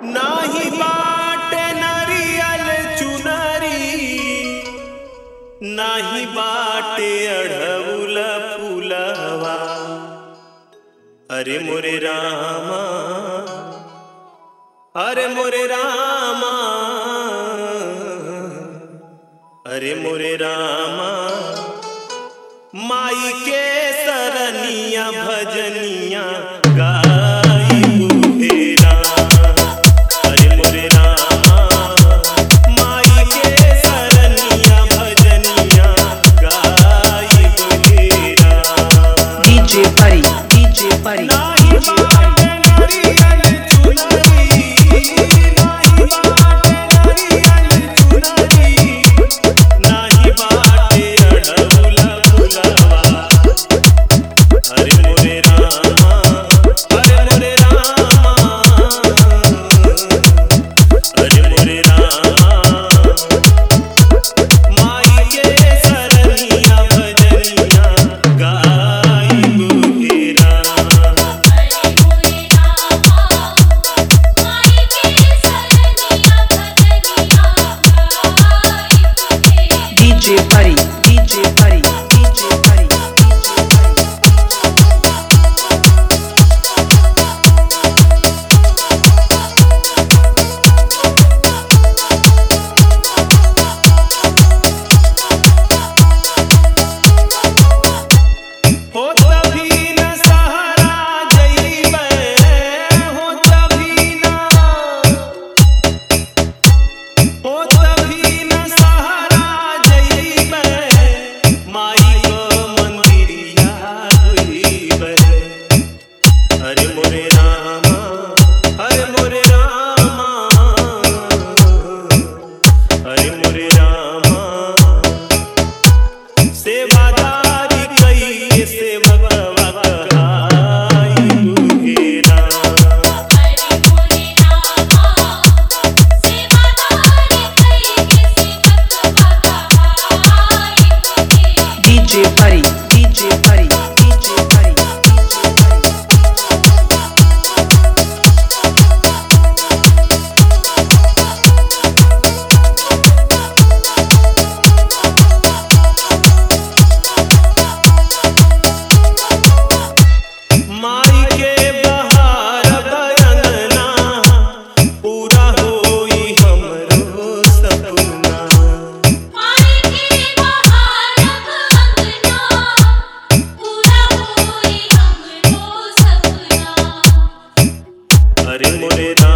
नाही बाटे नरियल चुनरी, नाही बाटे अढ़उल फुलवा। अरे मोरे रामा, अरे मोरे रामा, अरे मोरे रामा, माई के सरनिया भजनिया गाई बुहेरा। अरे मोरे रामा, माई के सरनिया भजनिया गाई बुहेरा। DJ Pari, DJ Pari, DJ Pari। DJ Pari, DJ Pari, DJ Pari, DJ Pari। हो तभी न सहारा जइबै, हो तभी न, हो तभी न सहारा जइबै, माई को मंदिरिया गइबै। अरे मोरे रामा, अरे मोरे रामा, अरे मोरे रामा, सेवादारी कई सेवकवा कहाई बुहेरा। अरे मोरे रामा, सेवादारी कई सेवकवा कहाई बुहेरा। DJ Pari, DJ Pari, DJ Pari, DJ Pari। माई के बहार बरंगना, पूरा होई हमरो सपना। माई के बहार अंगना, पूरा होई हमरो सपना। अरे मोरे रामा,